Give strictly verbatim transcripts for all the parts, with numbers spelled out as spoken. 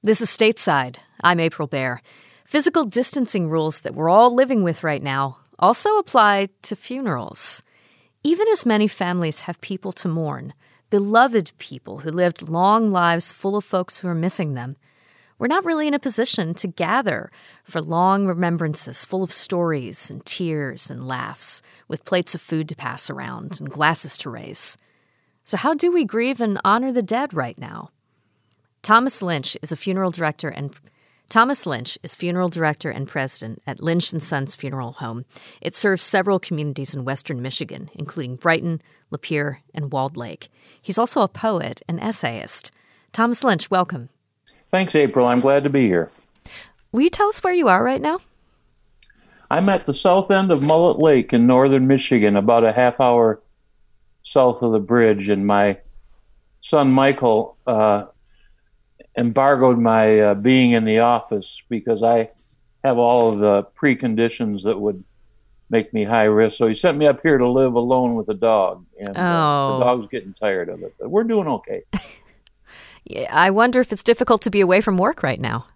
This is Stateside. I'm April Baer. Physical distancing rules that we're all living with right now also apply to funerals. Even as many families have people to mourn, beloved people who lived long lives full of folks who are missing them, we're not really in a position to gather for long remembrances full of stories and tears and laughs, with plates of food to pass around and glasses to raise. So how do we grieve and honor the dead right now? Thomas Lynch is a funeral director and Thomas Lynch is funeral director and president at Lynch and Sons Funeral Home. It serves several communities in western Michigan, including Brighton, Lapeer, and Walled Lake. He's also a poet and essayist. Thomas Lynch, welcome. Thanks, April. I'm glad to be here. Will you tell us where you are right now? I'm at the south end of Mullet Lake in northern Michigan, about a half hour south of the bridge, and my son Michael uh, embargoed my uh, being in the office because I have all of the preconditions that would make me high risk. So he sent me up here to live alone with a dog, and oh. uh, the dog's getting tired of it. But we're doing okay. Yeah, I wonder if it's difficult to be away from work right now.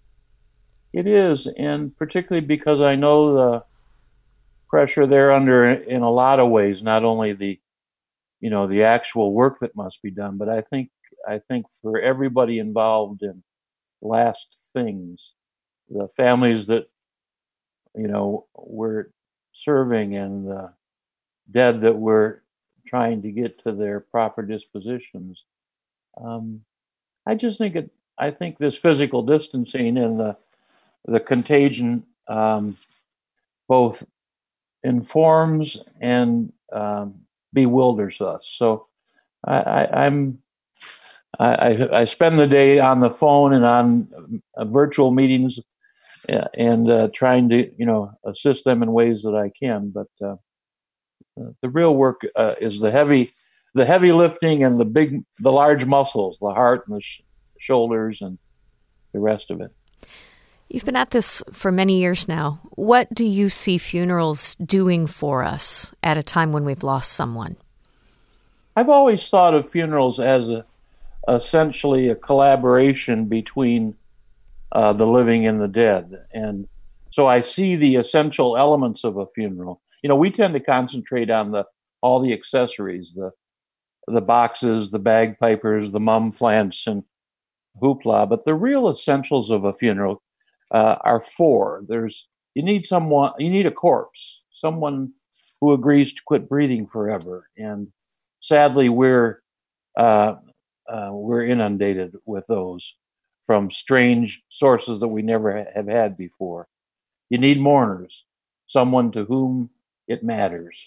It is, and particularly because I know the pressure they're under in a lot of ways, not only the, you know, the actual work that must be done, but I think I think for everybody involved in last things, the families that, you know, we're serving and the dead that we're trying to get to their proper dispositions. Um, I just think it, I think this physical distancing and the, the contagion um, both informs and um, bewilders us. So I, I, I'm, I, I spend the day on the phone and on uh, virtual meetings and uh, trying to, you know, assist them in ways that I can. But uh, the real work uh, is the heavy, the heavy lifting and the big, the large muscles, the heart and the sh- shoulders and the rest of it. You've been at this for many years now. What do you see funerals doing for us at a time when we've lost someone? I've always thought of funerals as a essentially a collaboration between uh, the living and the dead. And so I see the essential elements of a funeral. You know, we tend to concentrate on the all the accessories, the the boxes, the bagpipers, the mum plants, and hoopla. But the real essentials of a funeral uh, are four. There's you need someone, you need a corpse, someone who agrees to quit breathing forever. And sadly, we're uh, Uh, we're inundated with those from strange sources that we never ha- have had before. You need mourners, someone to whom it matters.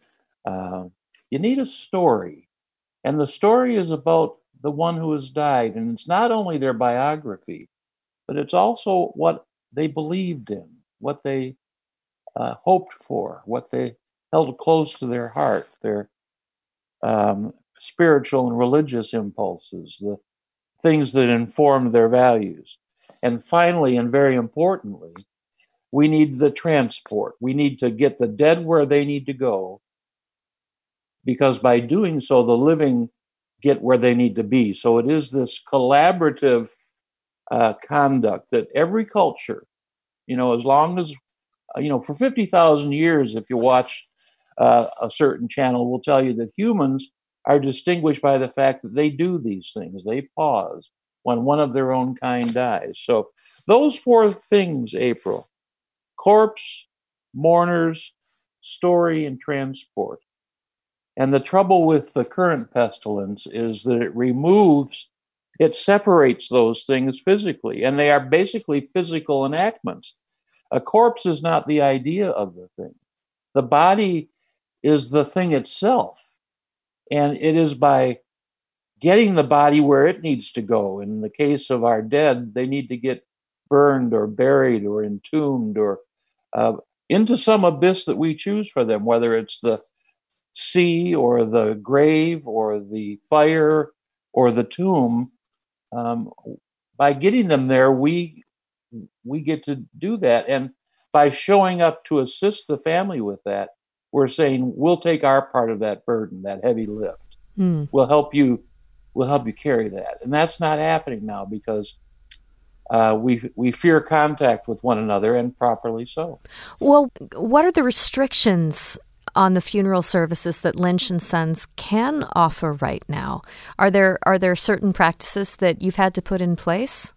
Uh, you need a story, and the story is about the one who has died, and it's not only their biography, but it's also what they believed in, what they uh, hoped for, what they held close to their heart, their um, spiritual and religious impulses, the things that inform their values. And finally, and very importantly, we need the transport. We need to get the dead where they need to go, because by doing so, the living get where they need to be. So it is this collaborative uh, conduct that every culture, you know, as long as, you know, for fifty thousand years, if you watch uh, a certain channel, will tell you that humans are distinguished by the fact that they do these things. They pause when one of their own kind dies. So those four things, April: corpse, mourners, story, and transport. And the trouble with the current pestilence is that it removes, it separates those things physically, and they are basically physical enactments. A corpse is not the idea of the thing. The body is the thing itself. And it is by getting the body where it needs to go. In the case of our dead, they need to get burned or buried or entombed or uh, into some abyss that we choose for them, whether it's the sea or the grave or the fire or the tomb. Um, by getting them there, we we get to do that. And by showing up to assist the family with that, we're saying we'll take our part of that burden, that heavy lift. Mm. We'll help you. We'll help you carry that, and that's not happening now because uh, we we fear contact with one another, and properly so. Well, what are the restrictions on the funeral services that Lynch and Sons can offer right now? Are there are there certain practices that you've had to put in place?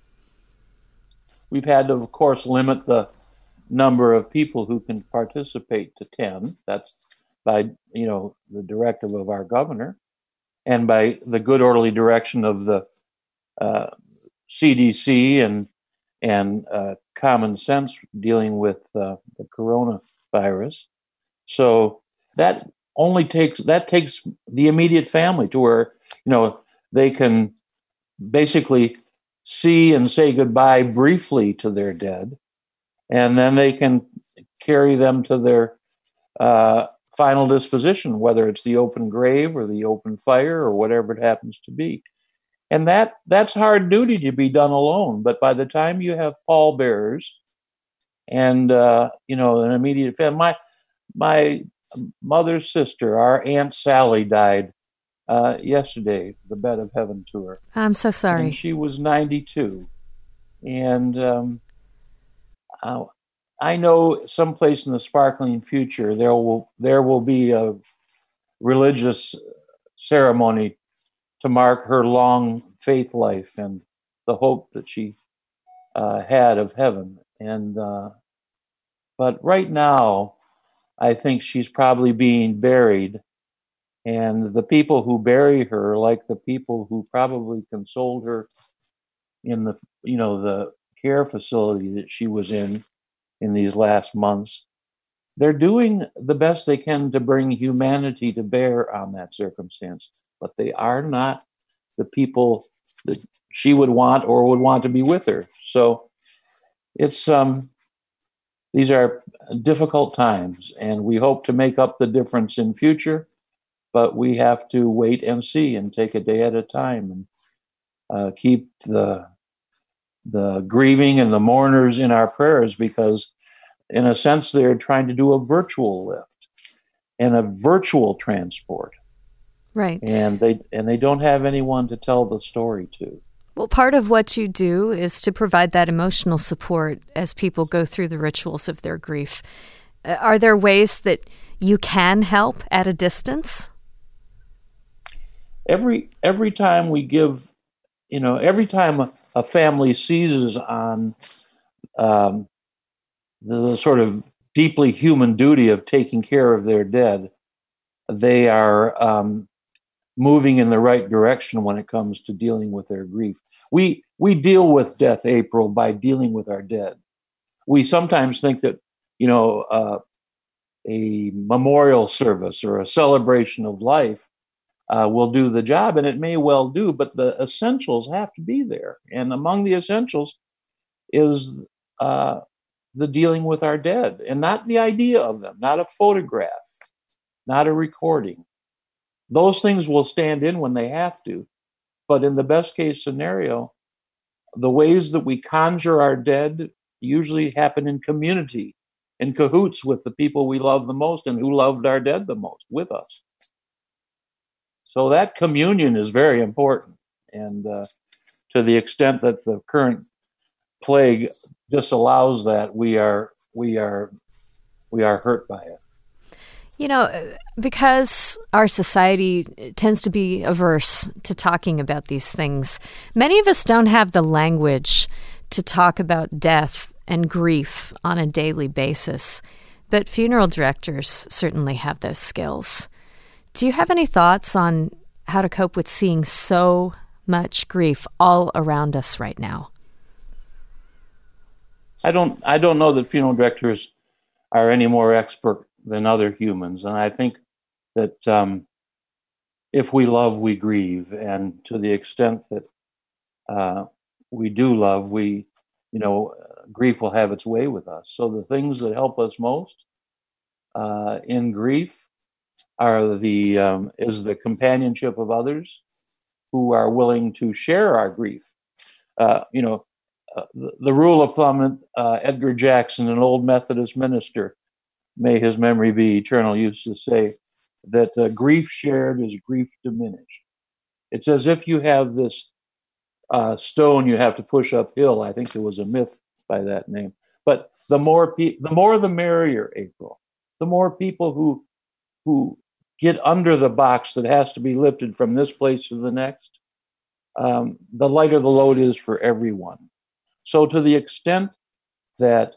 We've had to, of course, limit the number of people who can participate to ten. That's by, you know, the directive of our governor, and by the good orderly direction of the uh, C D C and and uh, common sense dealing with uh, the coronavirus. So that only takes that takes the immediate family to where, you know, they can basically see and say goodbye briefly to their dead, and then they can carry them to their uh, final disposition, whether it's the open grave or the open fire or whatever it happens to be. And that that's hard duty to be done alone. But by the time you have pallbearers and uh, you know, an immediate family, my my mother's sister, our Aunt Sally, died uh, yesterday, the bed of heaven to her. I'm so sorry. And she was ninety-two. And um, uh, I know someplace in the sparkling future there will there will be a religious ceremony to mark her long faith life and the hope that she uh, had of heaven. And uh, but right now, I think she's probably being buried, and the people who bury her, like the people who probably consoled her in the, you know, the care facility that she was in in these last months, they're doing the best they can to bring humanity to bear on that circumstance, but they are not the people that she would want or would want to be with her. So it's um these are difficult times, and we hope to make up the difference in future, but we have to wait and see and take a day at a time and uh, keep the the grieving and the mourners in our prayers, because in a sense they're trying to do a virtual lift and a virtual transport. Right. And they and they don't have anyone to tell the story to. Well, part of what you do is to provide that emotional support as people go through the rituals of their grief. Uh, are there ways that you can help at a distance? Every every time we give, you know, every time a, a family seizes on um, the, the sort of deeply human duty of taking care of their dead, they are um, moving in the right direction when it comes to dealing with their grief. We we deal with death, April, by dealing with our dead. We sometimes think that, you know, uh, a memorial service or a celebration of life uh, will do the job, and it may well do, but the essentials have to be there. And among the essentials is uh, the dealing with our dead, and not the idea of them, not a photograph, not a recording. Those things will stand in when they have to. But in the best case scenario, the ways that we conjure our dead usually happen in community, in cahoots with the people we love the most and who loved our dead the most with us. So that communion is very important. And uh, to the extent that the current plague disallows that, we are we are we are hurt by it. You know, because our society tends to be averse to talking about these things, many of us don't have the language to talk about death and grief on a daily basis. But funeral directors certainly have those skills. Do you have any thoughts on how to cope with seeing so much grief all around us right now? I don't I don't know that funeral directors are any more expert than other humans. And I think that um, if we love, we grieve. And to the extent that uh, we do love, we, you know, uh, grief will have its way with us. So the things that help us most uh, in grief are the um, is the companionship of others who are willing to share our grief. Uh, you know, uh, the, the rule of thumb, uh, Edgar Jackson, an old Methodist minister, may his memory be eternal, used to say that uh, grief shared is grief diminished. It's as if you have this uh, stone you have to push uphill. I think there was a myth by that name. But the more pe- the more the merrier, April. The more people who who get under the box that has to be lifted from this place to the next, um, the lighter the load is for everyone. So to the extent that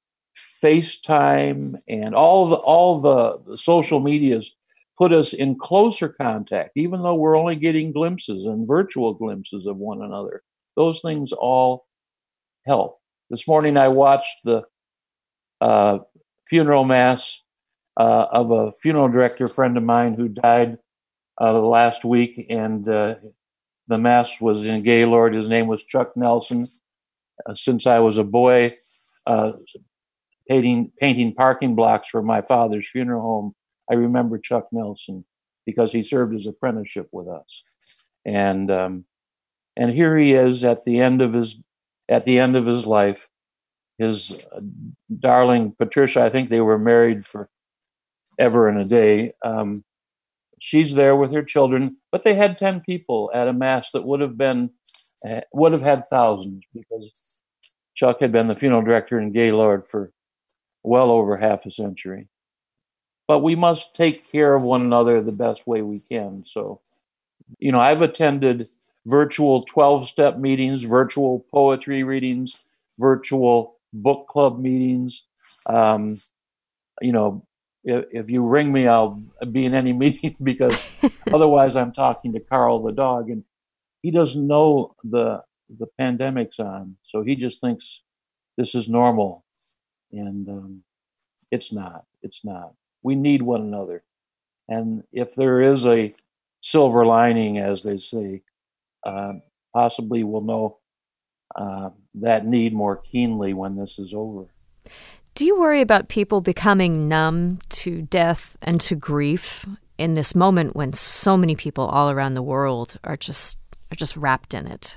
FaceTime and all the all the, the social medias put us in closer contact, even though we're only getting glimpses and virtual glimpses of one another, those things all help. This morning I watched the uh, funeral mass uh, of a funeral director friend of mine who died uh, last week, and uh, the mass was in Gaylord. His name was Chuck Nelson. Uh, since I was a boy, uh, painting painting parking blocks for my father's funeral home, I remember Chuck Nelson because he served his apprenticeship with us. And um, and here he is at the end of his at the end of his life. His uh, darling Patricia, I think they were married for ever and a day. Um, she's there with her children, but they had ten people at a mass that would have been uh, would have had thousands, because Chuck had been the funeral director in Gaylord for well over half a century. But we must take care of one another the best way we can. So, you know, I've attended virtual twelve-step meetings, virtual poetry readings, virtual book club meetings. Um, you know, if, if you ring me, I'll be in any meeting, because otherwise I'm talking to Carl the dog, and he doesn't know the the pandemic's on. So he just thinks this is normal. And um, it's not. It's not. We need one another. And if there is a silver lining, as they say, uh, possibly we'll know uh, that need more keenly when this is over. Do you worry about people becoming numb to death and to grief in this moment when so many people all around the world are just are just wrapped in it?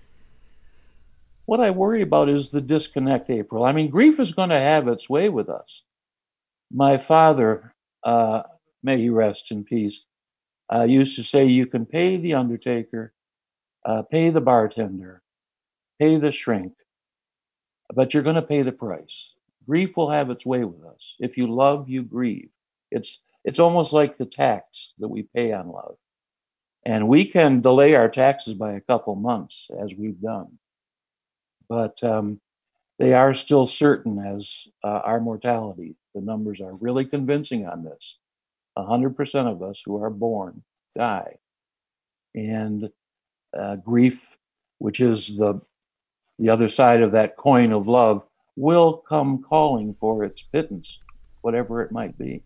What I worry about is the disconnect, April. I mean, grief is going to have its way with us. My father, uh, may he rest in peace, uh, used to say, you can pay the undertaker, uh, pay the bartender, pay the shrink, but you're going to pay the price. Grief will have its way with us. If you love, you grieve. It's it's almost like the tax that we pay on love. And we can delay our taxes by a couple months, as we've done. But um, they are still certain as uh, our mortality. The numbers are really convincing on this. one hundred percent of us who are born die. And uh, grief, which is the the other side of that coin of love, will come calling for its pittance, whatever it might be.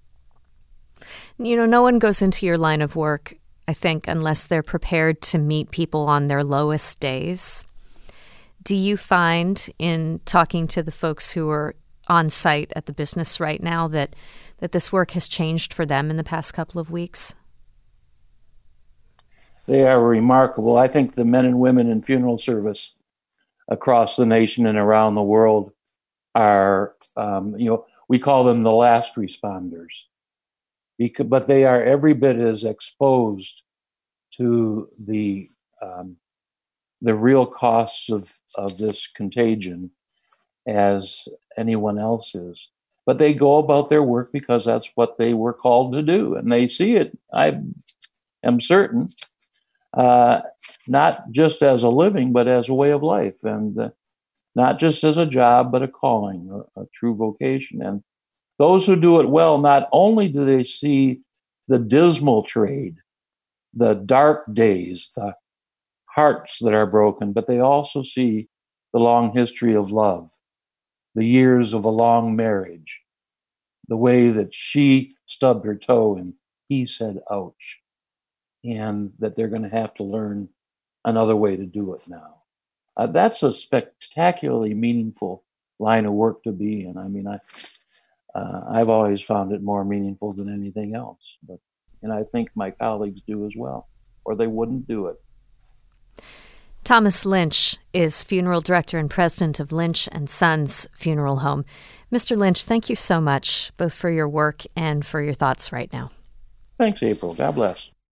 You know, no one goes into your line of work, I think, unless they're prepared to meet people on their lowest days. Do you find in talking to the folks who are on site at the business right now that that this work has changed for them in the past couple of weeks? They are remarkable. I think the men and women in funeral service across the nation and around the world are, um, you know, we call them the last responders, because, but they are every bit as exposed to the um, the real costs of, of this contagion as anyone else is. But they go about their work because that's what they were called to do, and they see it, I am certain, uh, not just as a living, but as a way of life, and uh, not just as a job, but a calling, a, a true vocation. And those who do it well, not only do they see the dismal trade, the dark days, the hearts that are broken, but they also see the long history of love, the years of a long marriage, the way that she stubbed her toe and he said, ouch, and that they're going to have to learn another way to do it now. Uh, that's a spectacularly meaningful line of work to be in. I mean, I, uh, I've always found it more meaningful than anything else, but and I think my colleagues do as well, or they wouldn't do it. Thomas Lynch is funeral director and president of Lynch and Sons Funeral Home. Mister Lynch, thank you so much, both for your work and for your thoughts right now. Thanks, April. God bless.